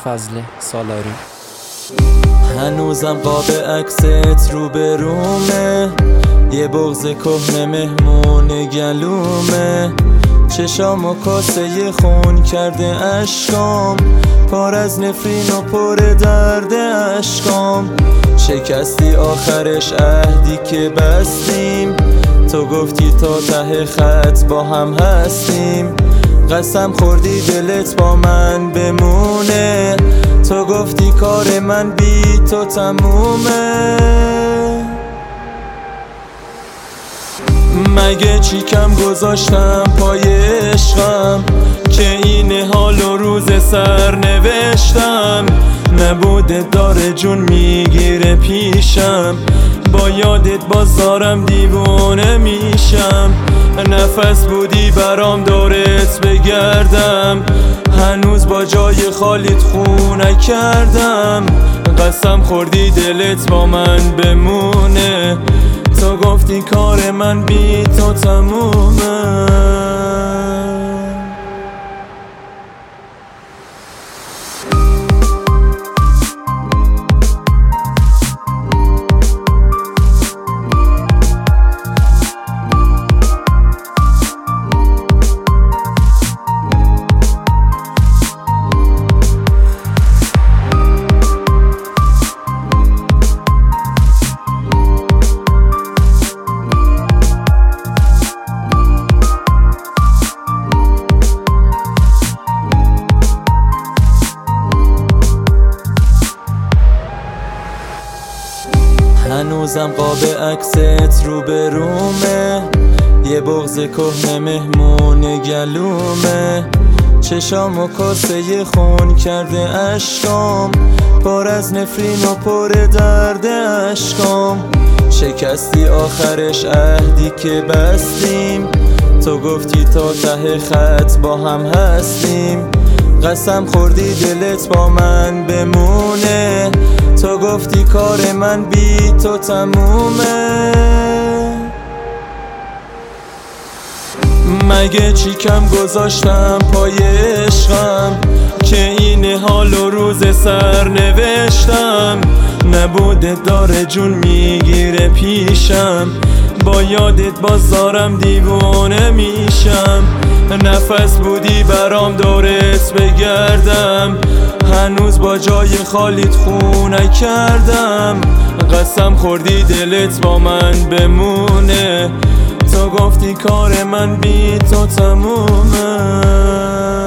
فضل سالاری. هنوزم قاب عکست رو به رومه، یه بغض کهنه مهمون گلومه، چشام و کاسه خون کرده اشکام، پر از نفرین و پر درد اشکام. شکستی آخرش عهدی که بستیم، تو گفتی تا ته خط با هم هستیم، قسم خوردی دلت با من بمونه، تو گفتی کار من بی تو تمومه. مگه چی کم گذاشتم پای عشقم که این حال و روز سر نوشتم؟ نبوده داره جون میگیره پیشم، با یادت باز دارم دیوونه میشم. نفس بودی برام دورت بگردم، هنوز با جای خالیت خو نکردم، قسم خوردی دلت با من بمونه، تو گفتی کار من بی تو تمومه. هنوزم قاب عکست رو به رومه، یه بغض کهنه مهمون گلومه، چشام و کاسه خون کرده اشکام، پر از نفرین و پر درد اشکام. شکستی آخرش عهدی که بستیم، تو گفتی تا ته خط با هم هستیم، قسم خوردی دلت با من بمونه، تو گفتی کار من بی تو تمومه. مگه چی کم گذاشتم پای عشقم که این حال و روز سر نوشتم؟ نبوده داره جون میگیره پیشم، با یادت باز دارم دیوونه میشم. نفس بودی برام دورت بگردم، هنوز با جای خالیت خو نکردم، قسم خوردی دلت با من بمونه، تو گفتی کار من بی تو تمومه.